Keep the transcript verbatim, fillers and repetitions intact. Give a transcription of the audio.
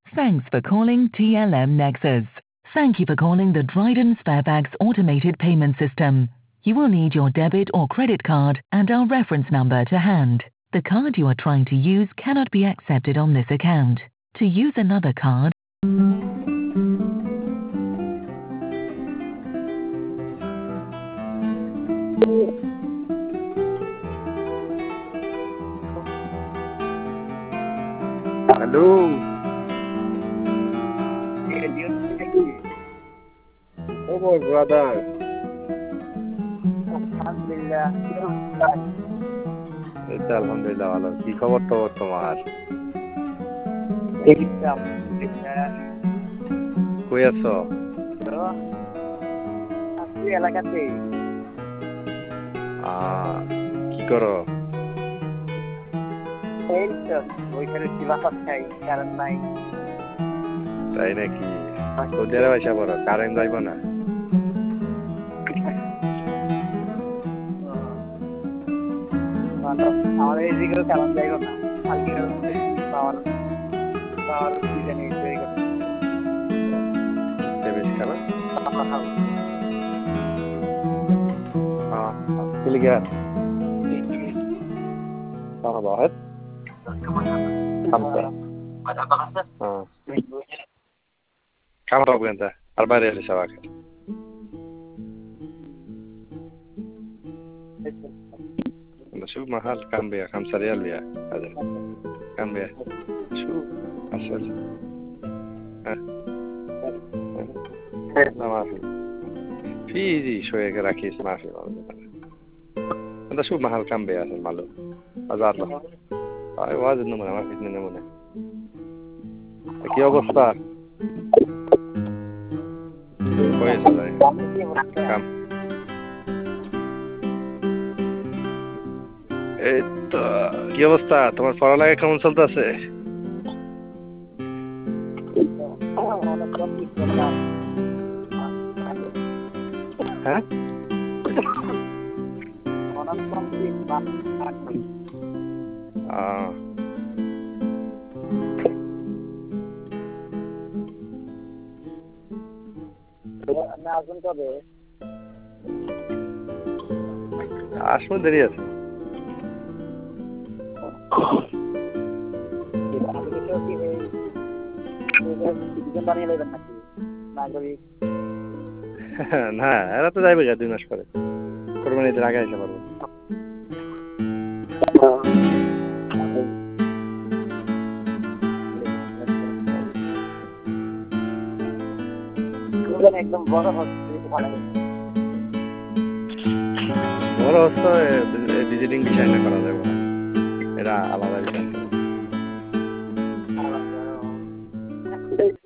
Thanks for calling T L M Nexus. Thank you for calling the Dryden Sparebags automated payment system. You will need your debit or credit card and our reference number to hand. The card you are trying to use cannot be accepted on this account. To use another card, Hello. Oh, brother. আলহামদুলিল্লাহ এই তো আলহামদুলিল্লাহ ভালো। কি খবর তো তোমার? কই আছো? আছি এলাকাতে। আহ, কি করো? এই তো ওইখানে বাতাস খাই, কারণ নাই। তাই নাকি? সৌদি আরবে এসে পড়ো, কারেন্ট যাইব না? আমাদের এইদিকেও কারণ যাইব না, কালকে পাওয়ার পাওয়ার কি জানি বেশি কারণ كليجان أربعة خمسة آه كم تبغى أنت؟ أربعة ريال سواك شوف محل كم بيا خمسة ريال بيا هذا كم بيا شوف أسأل ها لا ما في في دي شوية كراكيس ما في أنت شوف محل كم بيا المعلوم أزار له هاي واجد نمونة ما في اثنين نمونة كي أبصر كويس والله كم এই তো কি অবস্থা তোমার পড়ালেখা কেমন চলতেছে? হ্যাঁ আসবো দেরি আছে না এরা তো যাইবে দুই মাস পরে কোরবানিদের আগে আসতে পারবো একদম বড় হচ্ছে বড় হচ্ছে ভিজিটিং বিষয় না করা যাবে না এটা আলাদা বিষয়